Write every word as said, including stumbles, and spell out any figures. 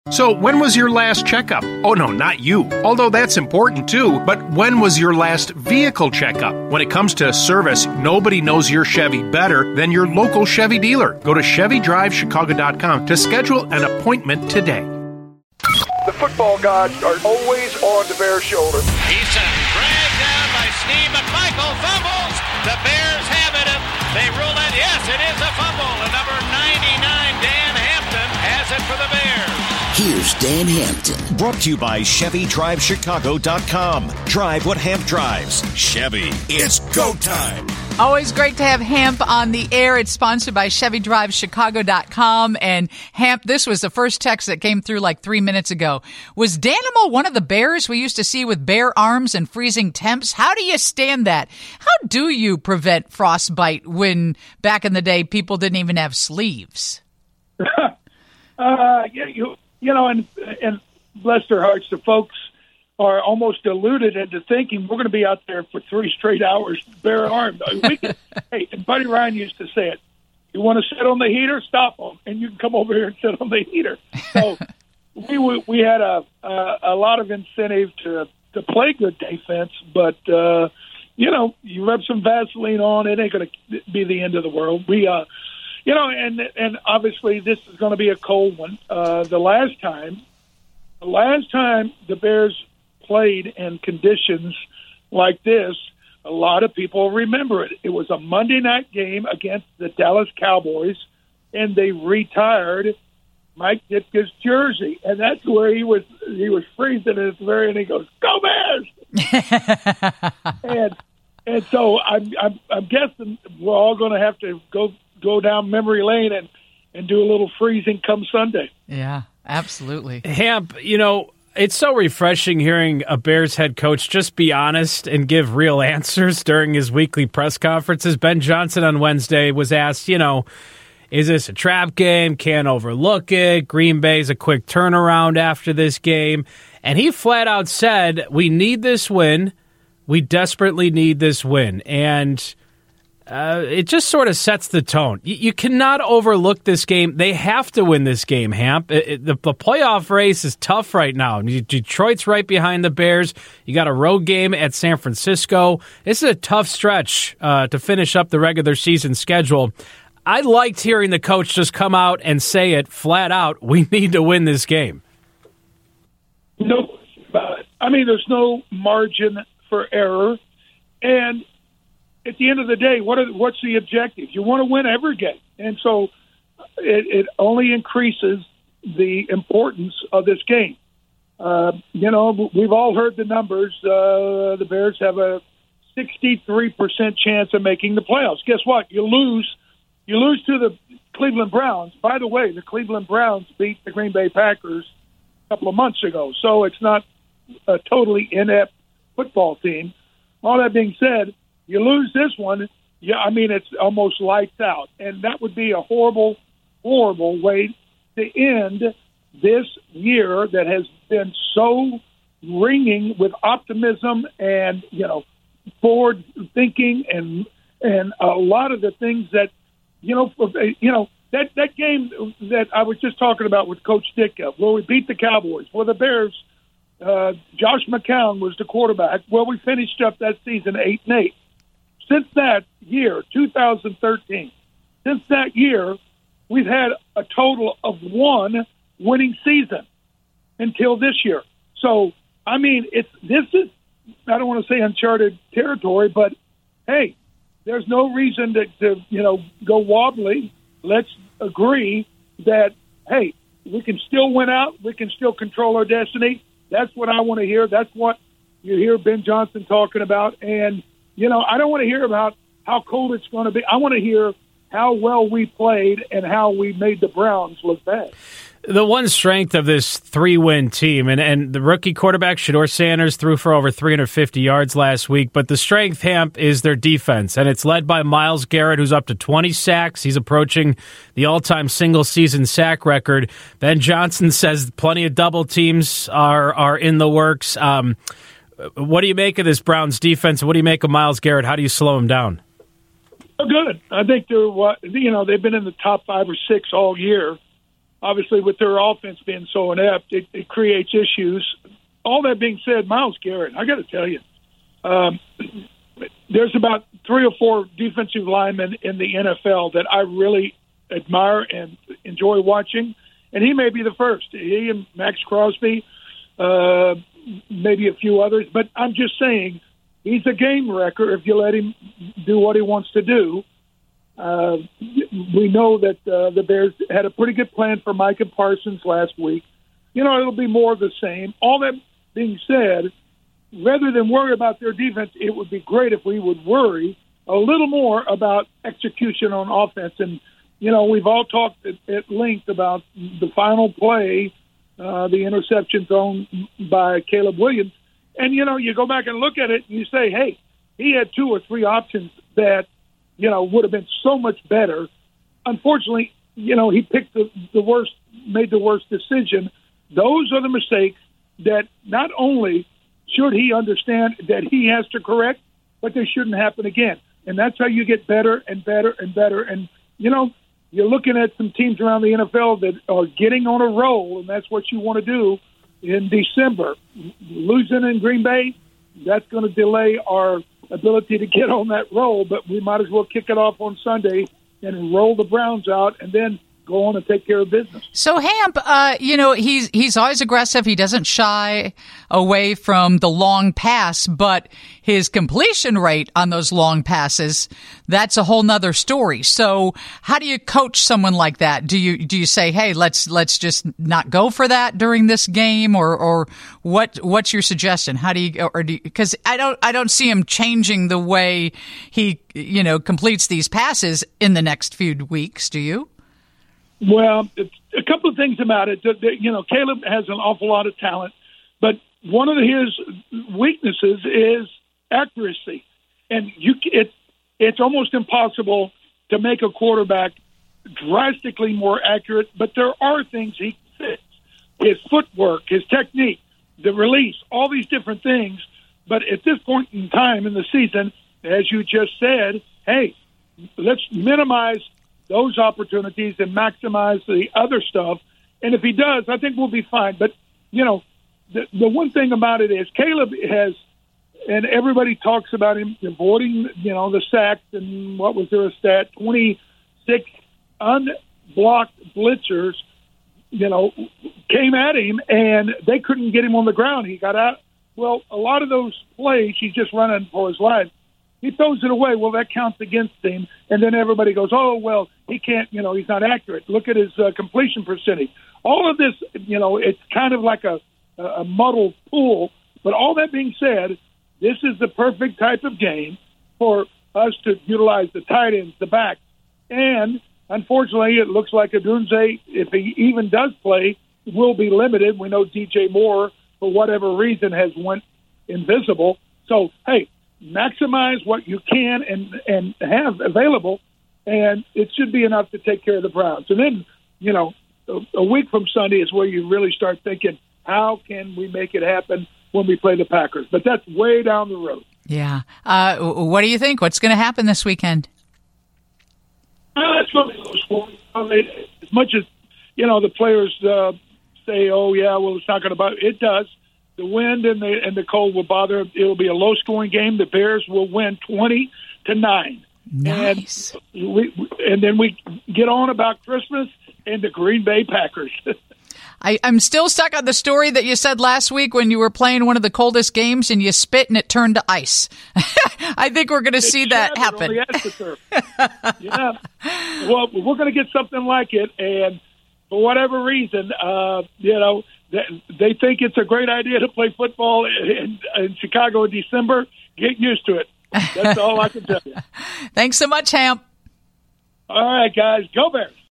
So, when was your last checkup? Oh, no, not you. Although that's important too, but when was your last vehicle checkup? When it comes to service, nobody knows your Chevy better than your local Chevy dealer. Go to Chevy Drive Chicago dot com to schedule an appointment today. The football gods are always on the Bears' shoulder. Eason dragged down by Steve McMichael, fumbles. The Bears have it. They rule it. Yes, it is a fumble. And number ninety-nine, Dan Hampton, has it for the Bears. Here's Dan Hampton. Brought to you by Chevy Drive Chicago dot com. Drive what Hamp drives. Chevy. It's go time. Always great to have Hamp on the air. It's sponsored by Chevy Drive Chicago dot com. And Hamp, this was the first text that came through like three minutes ago. Was Danimal one of the bears we used to see with bare arms and freezing temps? How do you stand that? How do you prevent frostbite when back in the day people didn't even have sleeves? uh, yeah, you, you know, and, and bless their hearts, the folks are almost deluded into thinking we're going to be out there for three straight hours, bare armed. We can, hey, and Buddy Ryan used to say it. You want to sit on the heater? Stop them, and you can come over here and sit on the heater. So we we had a a, a lot of incentive to to play good defense, but uh, you know, you rub some Vaseline on, it ain't going to be the end of the world. We, uh, you know, and and obviously this is going to be a cold one. Uh, the last time, the last time the Bears played in conditions like this, a lot of people remember it. It was a Monday night game against the Dallas Cowboys, and they retired Mike Ditka's jersey, and that's where he was he was freezing at the very end. He goes, "Go Bears!" and and so I'm I'm, I'm guessing we're all going to have to go go down memory lane and and do a little freezing come Sunday. Yeah, absolutely. Hamp, you know, it's so refreshing hearing a Bears head coach just be honest and give real answers during his weekly press conferences. Ben Johnson on Wednesday was asked, you know, is this a trap game? Can't overlook it. Green Bay's a quick turnaround after this game. And he flat out said, we need this win. We desperately need this win. And Uh, it just sort of sets the tone. You, you cannot overlook this game. They have to win this game, Hamp. It, it, the, the playoff race is tough right now. Detroit's right behind the Bears. You got a road game at San Francisco. This is a tough stretch uh, to finish up the regular season schedule. I liked hearing the coach just come out and say it flat out. We need to win this game. No, I mean, there's no margin for error. And at the end of the day, what are, what's the objective? You want to win every game. And so it, it only increases the importance of this game. Uh, you know, we've all heard the numbers. Uh, the Bears have a sixty-three percent chance of making the playoffs. Guess what? You lose. You lose to the Cleveland Browns. By the way, the Cleveland Browns beat the Green Bay Packers a couple of months ago. So it's not a totally inept football team. All that being said, you lose this one, yeah, I mean, it's almost lights out. And that would be a horrible, horrible way to end this year that has been so ringing with optimism and, you know, forward thinking and and a lot of the things that, you know, you know, that, that game that I was just talking about with Coach Ditka, where we beat the Cowboys, where the Bears, uh, Josh McCown was the quarterback. Well, we finished up that season eight and eight. Since that year, two thousand thirteen, since that year, we've had a total of one winning season until this year. So, I mean, it's this is, I don't want to say uncharted territory, but, hey, there's no reason to, to you know, go wobbly. Let's agree that, hey, we can still win out. We can still control our destiny. That's what I want to hear. That's what you hear Ben Johnson talking about. And, you know, I don't want to hear about how cold it's going to be. I want to hear how well we played and how we made the Browns look bad. The one strength of this three-win team, and, and the rookie quarterback, Shedeur Sanders, threw for over three hundred fifty yards last week, but the strength, Hamp, is their defense, and it's led by Myles Garrett, who's up to twenty sacks. He's approaching the all-time single-season sack record. Ben Johnson says plenty of double teams are, are in the works. Um What do you make of this Browns defense? What do you make of Myles Garrett? How do you slow him down? Oh, good. I think they're what you know. They've been in the top five or six all year. obviously with their offense being so inept, it, it creates issues. All that being said, Myles Garrett, I got to tell you, um, there's about three or four defensive linemen in the N F L that I really admire and enjoy watching, and he may be the first. He and Max Crosby, uh, maybe a few others, but I'm just saying he's a game wrecker if you let him do what he wants to do. Uh, we know that uh, the Bears had a pretty good plan for Micah Parsons last week. You know, it'll be more of the same. All that being said, rather than worry about their defense, it would be great if we would worry a little more about execution on offense. And, you know, we've all talked at, at length about the final play, uh, the interception thrown by Caleb Williams. And, you know, you go back and look at it and you say, hey, he had two or three options that, you know, would have been so much better. Unfortunately, you know, he picked the, the worst, made the worst decision. Those are the mistakes that not only should he understand that he has to correct, but they shouldn't happen again. And that's how you get better and better and better. And, you know, you're looking at some teams around the N F L that are getting on a roll, and that's what you want to do in December. Losing in Green Bay, that's going to delay our ability to get on that roll, but we might as well kick it off on Sunday and roll the Browns out and then go on and take care of business. So Hamp, uh, you know, he's he's always aggressive. He doesn't shy away from the long pass, but his completion rate on those long passes, that's a whole nother story. So how do you coach someone like that? Do you do you say, hey, let's let's just not go for that during this game, or or what what's your suggestion? How do you or do because I don't I don't see him changing the way he, you know, completes these passes in the next few weeks, do you? Well, it's a couple of things about it. You know, Caleb has an awful lot of talent, but one of his weaknesses is accuracy. And you, it, it's almost impossible to make a quarterback drastically more accurate, but there are things he fits. His footwork, his technique, the release, all these different things. But at this point in time in the season, as you just said, hey, let's minimize those opportunities and maximize the other stuff. And if he does, I think we'll be fine. But, you know, the, the one thing about it is Caleb has, and everybody talks about him avoiding, you know, the sacks and what was there a stat, twenty-six unblocked blitzers, you know, came at him and they couldn't get him on the ground. He got out. Well, a lot of those plays, he's just running for his life. He throws it away. Well, that counts against him. And then everybody goes, oh, well, he can't, you know, he's not accurate. Look at his uh, completion percentage. All of this, you know, it's kind of like a, a muddled pool. But all that being said, this is the perfect type of game for us to utilize the tight ends, the backs. And unfortunately, it looks like Odunze, if he even does play, will be limited. We know D J Moore, for whatever reason, has went invisible. So, hey, maximize what you can and, and have available, and it should be enough to take care of the Browns. And then, you know, a, a week from Sunday is where you really start thinking, how can we make it happen when we play the Packers? But that's way down the road. Yeah. Uh, what do you think? What's going to happen this weekend? Uh, it's going to be a little sporty. I mean, as much as, you know, the players uh, say, oh, yeah, well, it's not going to bother. It does. The wind and the and the cold will bother. It'll be a low-scoring game. The Bears will win twenty to nine. Nice. And we and then we get on about Christmas and the Green Bay Packers. I, I'm still stuck on the story that you said last week when you were playing one of the coldest games and you spit and it turned to ice. I think we're going to see that happen. Yeah. Well, we're going to get something like it, and for whatever reason, uh, you know, they think it's a great idea to play football in, in Chicago in December. Get used to it. That's all I can tell you. Thanks so much, Hamp. All right, guys. Go Bears.